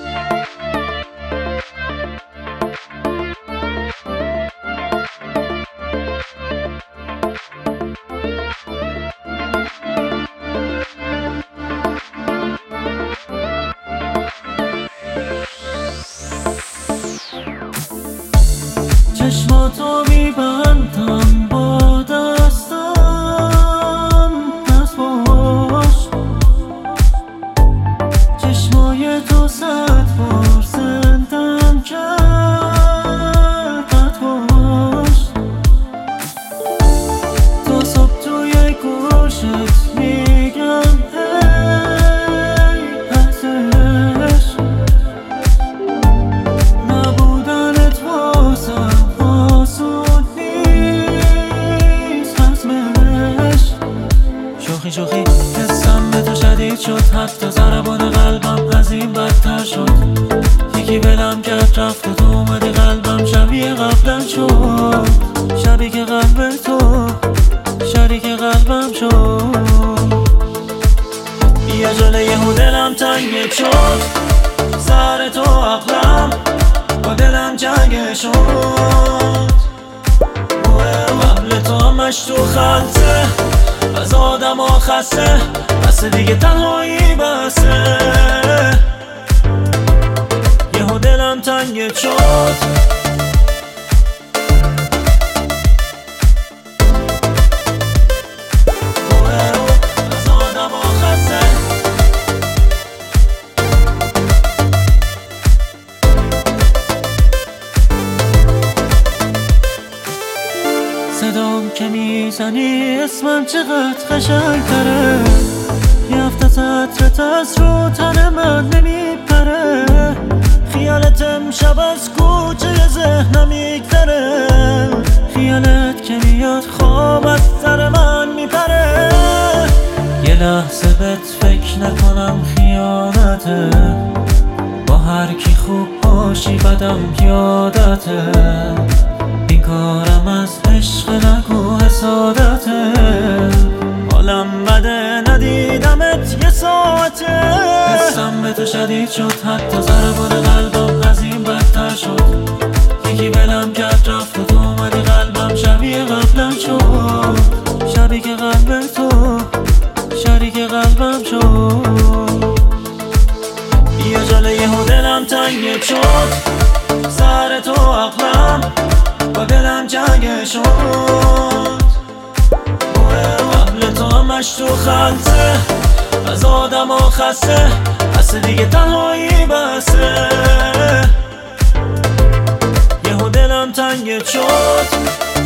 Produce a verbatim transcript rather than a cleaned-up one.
چشماتو میبندم با دستم، پس باش چشمای تو صد بار زندم کرد، پس باش تا صبح توی گوشت میگم هی هستش، نبودنت واسم شوخی شوخی حسم به تو شدید شد، حتی ضربان قلبم از این بدتر شد. یکی ولم کرد رفت و تو اومدی قلبم شبیه قبلم شد، شبیه که قلب تو شریک قلبم شد. یه جله یهو دلم تنگ شد، سر تو عقلم با دلم جنگ شد. قبل تو همش تو خلطه، از آدم ها خسته، بس دیگه تنهایی بسه. یهو دلم تنگت شد، از آدم ها خسته. صدام که میزنی اسمم چقدر قشنگ تره، یه هفته عطرت از رو تن من نمیپره. خیالت امشب از کوچه ذهنم میگذره، خیالت که میاد خواب از سر من میپره. یه لحظه بهت فکر نکنم خیانته، با هر کی خوب باشی بدم یادته. این کارم از عشق نگو حسادته، حالم بده ندیدمت یه ساعته. حسم به تو شدید شد، حتی ضربان قلبم از این بدتر شد. یکی ولم کرد رفت و تو اومدی قلبم شبیه قبلم شد، شبیه که قلب تو شریک قلبم شد. یه جله یهو دلم تنگ شد، سر تو عقلم با دلم جنگ شد. قبل تو همش تو خلطه، از آدم ها خسته، بس دیگه تنهایی بسه. یهو دلم تنگت شد.